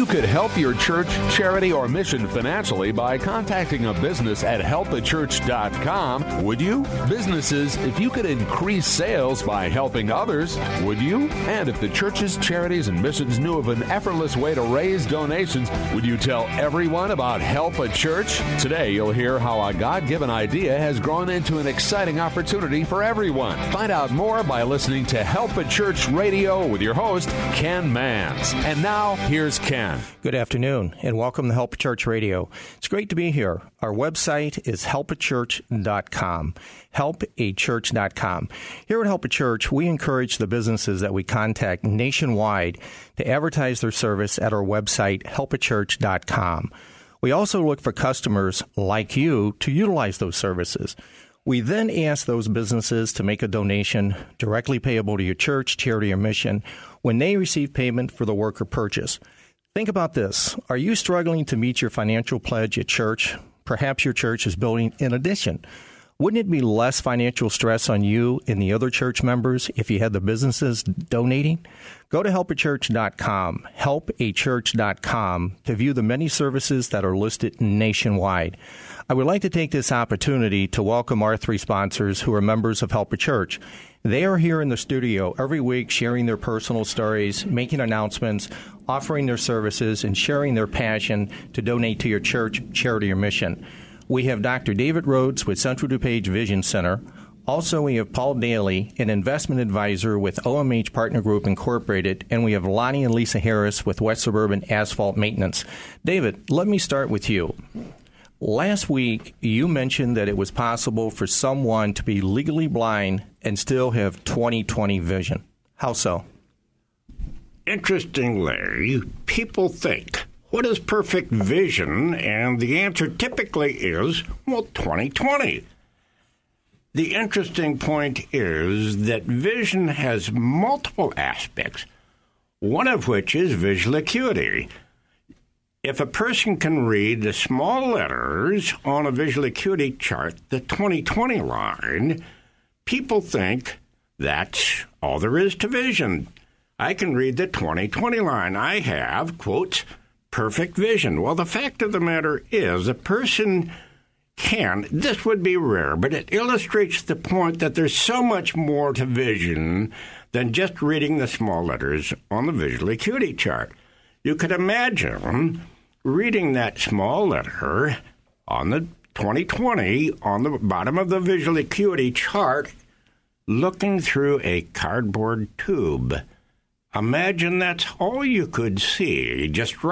you could help your church, charity, or mission financially by contacting a business at helpachurch.com, would you? Businesses, if you could increase sales by helping others, would you? And if the churches, charities, and missions knew of an effortless way to raise donations, would you tell everyone about Help a Church? Today, you'll hear how a God-given idea has grown into an exciting opportunity for everyone. Find out more by listening to Help a Church Radio with your host, Ken Mans. And now, here's Ken. Good afternoon, and welcome to Help a Church Radio. It's great to be here. Our website is helpachurch.com, helpachurch.com. Here at Help a Church, we encourage the businesses that we contact nationwide to advertise their service at our website, helpachurch.com. We also look for customers like you to utilize those services. We then ask those businesses to make a donation directly payable to your church, charity, or mission when they receive payment for the work or purchase. Think about this. Are you struggling to meet your financial pledge at church? Perhaps your church is building an addition. Wouldn't it be less financial stress on you and the other church members if you had the businesses donating? Go to helpachurch.com, helpachurch.com, to view the many services that are listed nationwide. I would like to take this opportunity to welcome our three sponsors who are members of Help a Church. They are here in the studio every week sharing their personal stories, making announcements, offering their services, and sharing their passion to donate to your church, charity, or mission. We have Dr. David Rhodes with Central DuPage Vision Center. Also, we have Paul Daly, an investment advisor with OMH Partner Group Incorporated, and we have Lonnie and Lisa Harris with West Suburban Asphalt Maintenance. David, let me start with you. Last week, you mentioned that it was possible for someone to be legally blind and still have 20/20 vision. How so? Interestingly, people think, what is perfect vision? And the answer typically is, well, 20/20. The interesting point is that vision has multiple aspects, one of which is visual acuity. If a person can read the small letters on a visual acuity chart, the 20/20 line, people think that's all there is to vision. I can read the 20/20 line. I have, quote, perfect vision. Well, the fact of the matter is a person can, this would be rare, but it illustrates the point that there's so much more to vision than just reading the small letters on the visual acuity chart. You could imagine reading that small letter on the 20/20 on the bottom of the visual acuity chart, looking through a cardboard tube. Imagine that's all you could see, just right